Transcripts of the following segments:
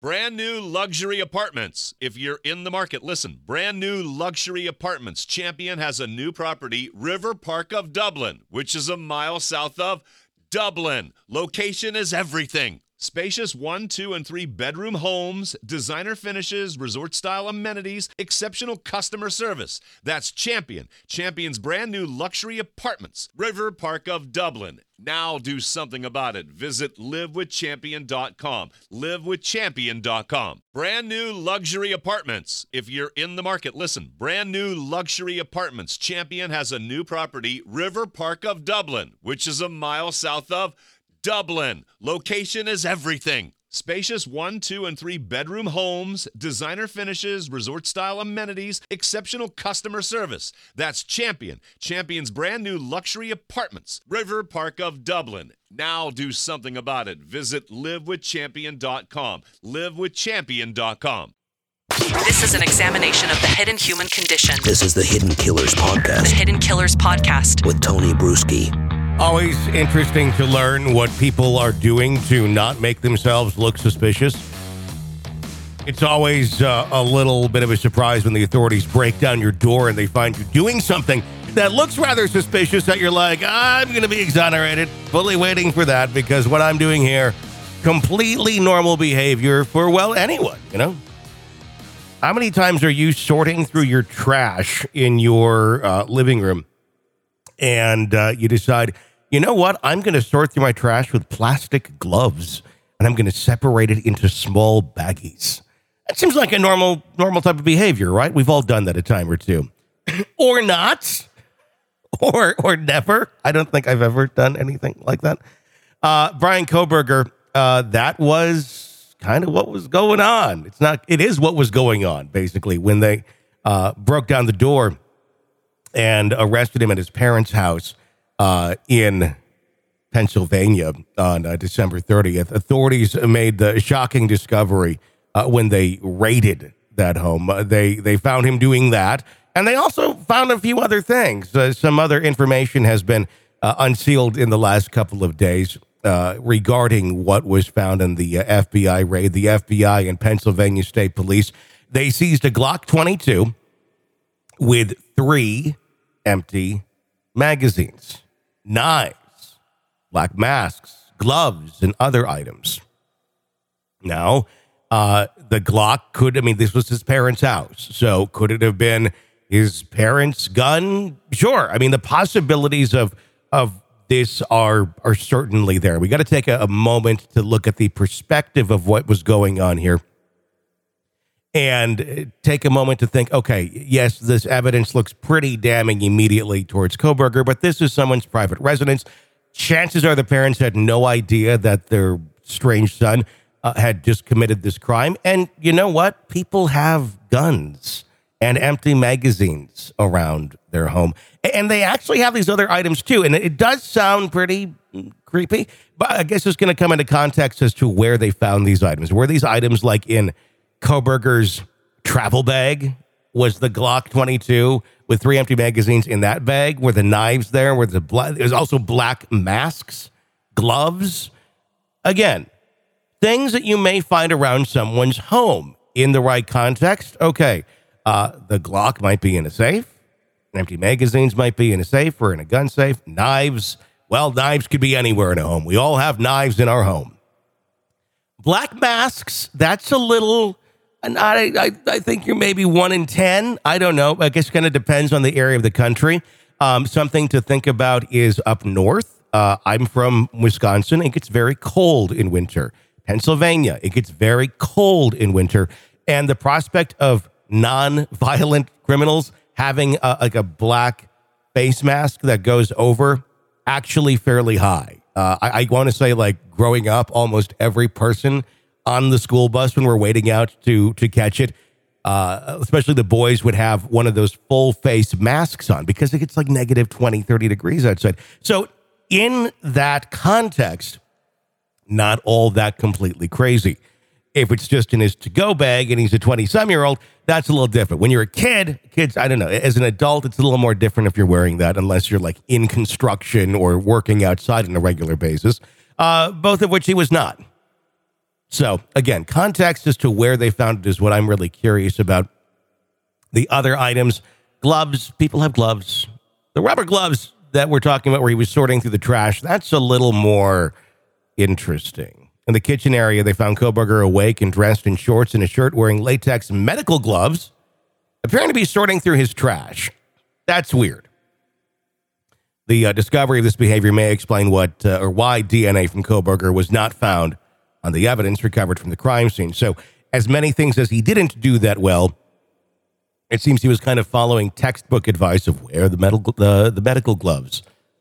Brand new luxury apartments. If you're in the market, listen. Brand new luxury apartments. Champion has a new property, River Park of Dublin, which is a mile south of Dublin. Location is everything. Spacious 1, 2, and 3 bedroom homes, designer finishes, resort-style amenities, exceptional customer service. That's Champion. Champion's brand new luxury apartments, River Park of Dublin. Now do something about it. Visit livewithchampion.com. Livewithchampion.com. Brand new luxury apartments. If you're in the market, listen. Brand new luxury apartments. Champion has a new property, River Park of Dublin, which is a mile south of Dublin. Location is everything. Spacious 1, 2, and 3 bedroom homes, designer finishes, resort-style amenities, exceptional customer service. That's Champion. Champion's brand new luxury apartments, River Park of Dublin. Now do something about it. Visit livewithchampion.com. Livewithchampion.com. This is an examination of the hidden human condition. This is the Hidden Killers Podcast. The Hidden Killers Podcast. With Tony Bruschi. Always interesting to learn what people are doing to not make themselves look suspicious. It's always a little bit of a surprise when the authorities break down your door and they find you doing something that looks rather suspicious that you're like, I'm going to be exonerated. Fully waiting for that because what I'm doing here, completely normal behavior for, well, anyone, you know? How many times are you sorting through your trash in your living room and you decide, you know what, I'm going to sort through my trash with plastic gloves and I'm going to separate it into small baggies? That seems like a normal type of behavior, right? We've all done that a time or two. Or not. Or never. I don't think I've ever done anything like that. Bryan Kohberger, that was kind of what was going on. It is what was going on, basically, when they broke down the door and arrested him at his parents' house in Pennsylvania on December 30th. Authorities made the shocking discovery when they raided that home. They found him doing that, and they also found a few other things. Some other information has been unsealed in the last couple of days regarding what was found in the FBI raid. The FBI and Pennsylvania State Police, they seized a Glock 22 with 3 empty magazines, knives, black masks, gloves, and other items. Now, the Glock this was his parents' house, so could it have been his parents' gun? Sure. I mean, the possibilities of this are certainly there. We got to take a moment to look at the perspective of what was going on here and take a moment to think, okay, yes, this evidence looks pretty damning immediately towards Kohberger, but this is someone's private residence. Chances are the parents had no idea that their strange son had just committed this crime. And you know what? People have guns and empty magazines around their home. And they actually have these other items too. And it does sound pretty creepy, but I guess it's going to come into context as to where they found these items. Were these items like in Kohberger's travel bag? Was the Glock 22 with 3 empty magazines in that bag? Were the knives there? There's also black masks, gloves. Again, things that you may find around someone's home in the right context. Okay, the Glock might be in a safe. Empty magazines might be in a safe or in a gun safe. Knives, well, knives could be anywhere in a home. We all have knives in our home. Black masks, that's a little... And I think you're maybe 1 in 10. I don't know. I guess it kind of depends on the area of the country. Something to think about is up north. I'm from Wisconsin. It gets very cold in winter. Pennsylvania, it gets very cold in winter. And the prospect of non-violent criminals having a black face mask that goes over actually fairly high. I want to say, like, growing up, almost every person on the school bus when we're waiting out to catch it, especially the boys, would have one of those full face masks on because it gets like negative 20, 30 degrees outside. So in that context, not all that completely crazy. If it's just in his to-go bag and he's a 20-some-year-old, that's a little different. When you're a kids, I don't know, as an adult, it's a little more different if you're wearing that, unless you're like in construction or working outside on a regular basis, both of which he was not. So, again, context as to where they found it is what I'm really curious about. The other items, gloves, people have gloves. The rubber gloves that we're talking about where he was sorting through the trash, that's a little more interesting. In the kitchen area, they found Kohberger awake and dressed in shorts and a shirt wearing latex medical gloves, appearing to be sorting through his trash. That's weird. The discovery of this behavior may explain what or why DNA from Kohberger was not found on the evidence recovered from the crime scene. So, as many things as he didn't do that well, it seems he was kind of following textbook advice of wear the medical gloves.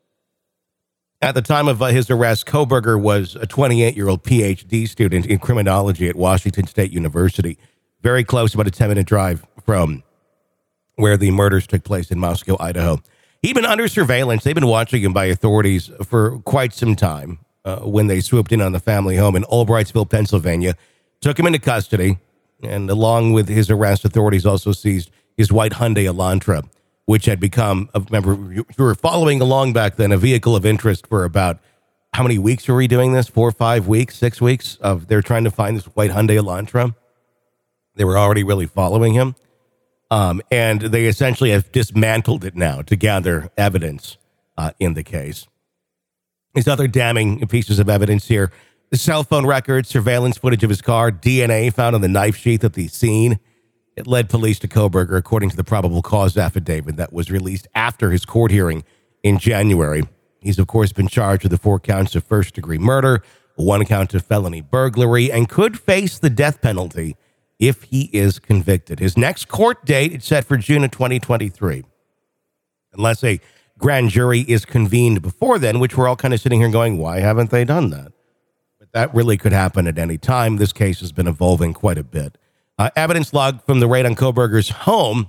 At the time of his arrest, Kohberger was a 28-year-old PhD student in criminology at Washington State University, very close, about a 10-minute drive from where the murders took place in Moscow, Idaho. He'd been under surveillance. They've been watching him by authorities for quite some time when they swooped in on the family home in Albrightsville, Pennsylvania, took him into custody, and along with his arrest, authorities also seized his white Hyundai Elantra, which had become, remember, you were following along back then, a vehicle of interest for about, how many weeks were we doing this? 4 or 5 weeks, 6 weeks of they're trying to find this white Hyundai Elantra. They were already really following him. And they essentially have dismantled it now to gather evidence in the case. These other damning pieces of evidence here: the cell phone records, surveillance footage of his car, DNA found on the knife sheath at the scene. It led police to Kohberger, according to the probable cause affidavit that was released after his court hearing in January. He's, of course, been charged with the 4 counts of first-degree murder, 1 count of felony burglary, and could face the death penalty if he is convicted. His next court date is set for June of 2023. Unless a grand jury is convened before then, which we're all kind of sitting here going, why haven't they done that? But that really could happen at any time. This case has been evolving quite a bit. Evidence log from the raid on Kohberger's home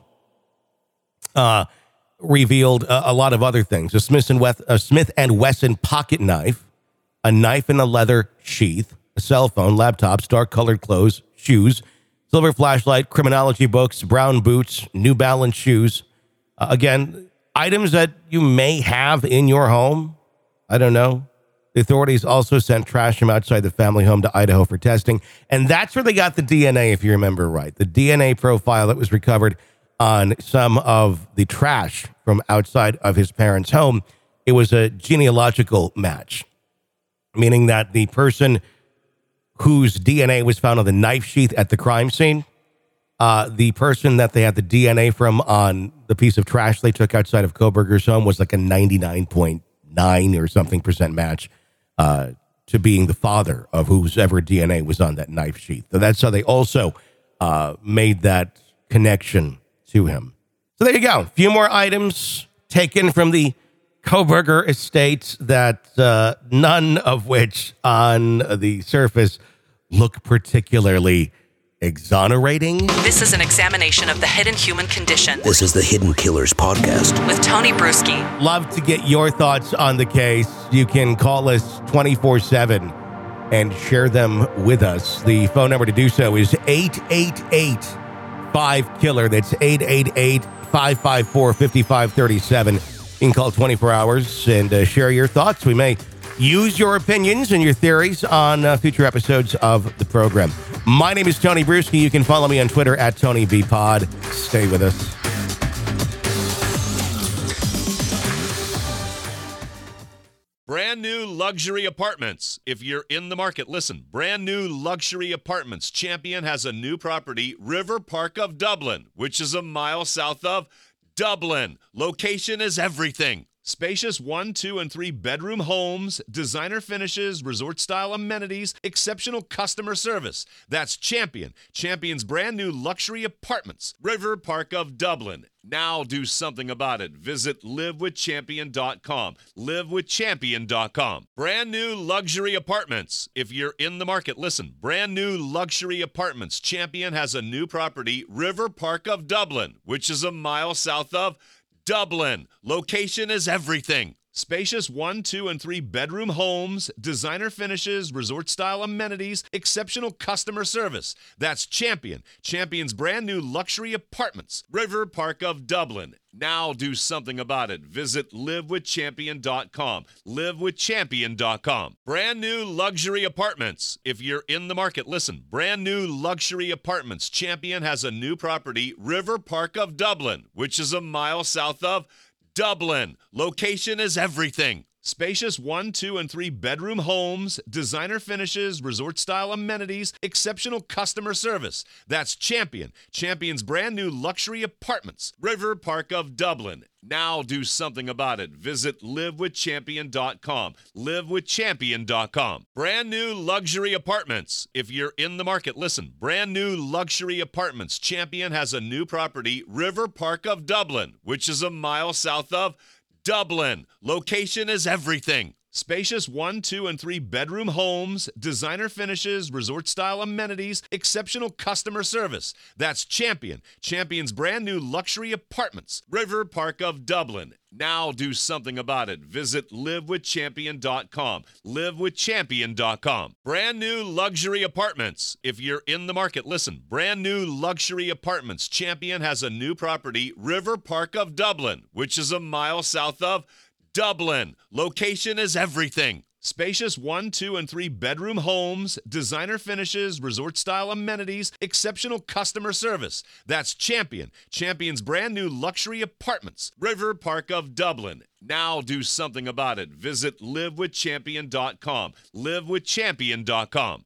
revealed a lot of other things. A Smith & Wesson pocket knife, a knife in a leather sheath, a cell phone, laptops, dark-colored clothes, shoes, silver flashlight, criminology books, brown boots, New Balance shoes. Again, items that you may have in your home. I don't know. The authorities also sent trash from outside the family home to Idaho for testing. And that's where they got the DNA, if you remember right. The DNA profile that was recovered on some of the trash from outside of his parents' home, it was a genealogical match, meaning that the person whose DNA was found on the knife sheath at the crime scene, the person that they had the DNA from on the piece of trash they took outside of Kohberger's home was like a 99.9 or something percent match to being the father of whoever DNA was on that knife sheath. So that's how they also made that connection to him. So there you go. A few more items taken from the Kohberger estate that none of which on the surface look particularly exonerating. This is an examination of the hidden human condition This is the Hidden Killers Podcast. with Tony Bruschi. Love to get your thoughts on the case. You can call us 24/7 and share them with us. The phone number to do so is 888-5KILLER. That's 888-554-5537. You can call 24 hours and share your thoughts. We may use your opinions and your theories on future episodes of the program. My name is Tony Bruschi. You can follow me on Twitter at TonyBPod. Stay with us. Brand new luxury apartments. If you're in the market, listen. Brand new luxury apartments. Champion has a new property, River Park of Dublin, which is a mile south of Dublin. Location is everything. Spacious 1, 2, and 3 bedroom homes, designer finishes, resort-style amenities, exceptional customer service. That's Champion. Champion's brand new luxury apartments, River Park of Dublin. Now do something about it. Visit livewithchampion.com. Livewithchampion.com. Brand new luxury apartments. If you're in the market, listen. Brand new luxury apartments. Champion has a new property, River Park of Dublin, which is a mile south of Dublin. Location is everything. Spacious 1, 2, and 3 bedroom homes, designer finishes, resort style amenities, exceptional customer service. That's Champion. Champion's brand new luxury apartments. River Park of Dublin. Now do something about it. Visit livewithchampion.com. Livewithchampion.com. Brand new luxury apartments. If you're in the market, listen. Brand new luxury apartments. Champion has a new property, River Park of Dublin, which is a mile south of Dublin. Location is everything. Spacious 1, 2, and 3 bedroom homes, designer finishes, resort style amenities, exceptional customer service. That's Champion. Champion's brand new luxury apartments. River Park of Dublin. Now do something about it. Visit livewithchampion.com. Livewithchampion.com. Brand new luxury apartments. If you're in the market, listen. Brand new luxury apartments. Champion has a new property, River Park of Dublin, which is a mile south of Dublin. Location is everything. Spacious 1, 2, and 3 bedroom homes, designer finishes, resort style amenities, exceptional customer service. That's Champion. Champion's brand new luxury apartments. River Park of Dublin. Now do something about it. Visit livewithchampion.com. Livewithchampion.com. Brand new luxury apartments. If you're in the market, listen. Brand new luxury apartments. Champion has a new property, River Park of Dublin, which is a mile south of Dublin. Location is everything. Spacious 1, 2, and 3 bedroom homes, designer finishes, resort style amenities, exceptional customer service. That's Champion. Champion's brand new luxury apartments. River Park of Dublin. Now do something about it. Visit livewithchampion.com. Livewithchampion.com.